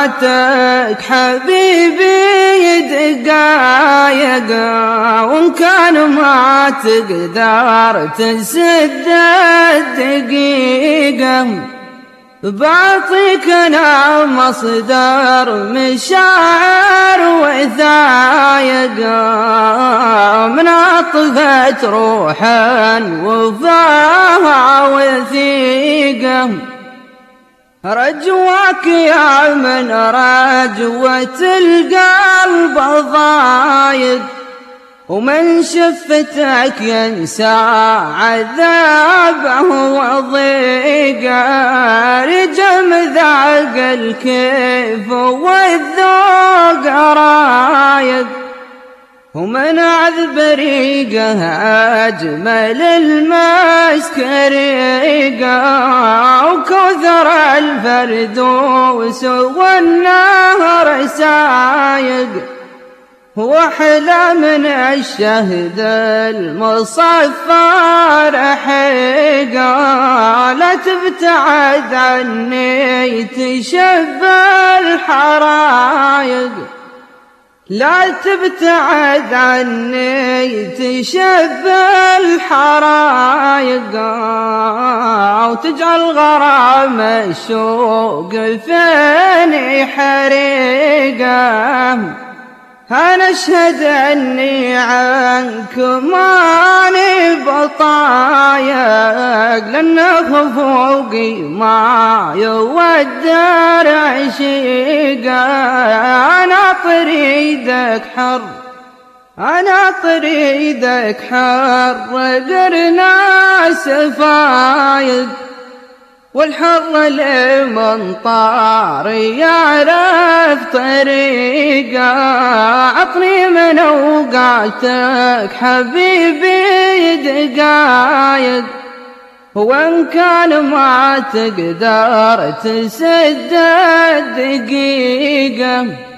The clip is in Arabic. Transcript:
فاتك حبيبي دقايق، وإن كان ما تقدر تسد الدقيقة بعطيك أنا مصدر مشاعر وثايق، من عطفة روحا وفاها وثيقة. رجواك يا من رجوة القلب ضايق، ومن شفتك ينسى عذابه وضيقه. رجم ذاق الكيف والذوق رايق، ومن عذب ريقه أجمل المسك ريقه. وكثر الفردوس والنهر سايق، وأحلى من الشهد المصفى رحيقه. لا تبتعد عني تشب الحرايق، لا تبتعد عني تشب الحرايق، وتجعل غرام الشوق فيني حريقه. أنا أشهد أني عنك ماني بطايق، لأنه فوقي ما يودر عشيقه. أنا طريدك حر، أنا طريدك حر غيرنا سفايق، والحر لمن طار يعرف طريقه. عطني من أوقاتك حبيبي دقايق، وإن كان ما تقدر تسد الدقيقة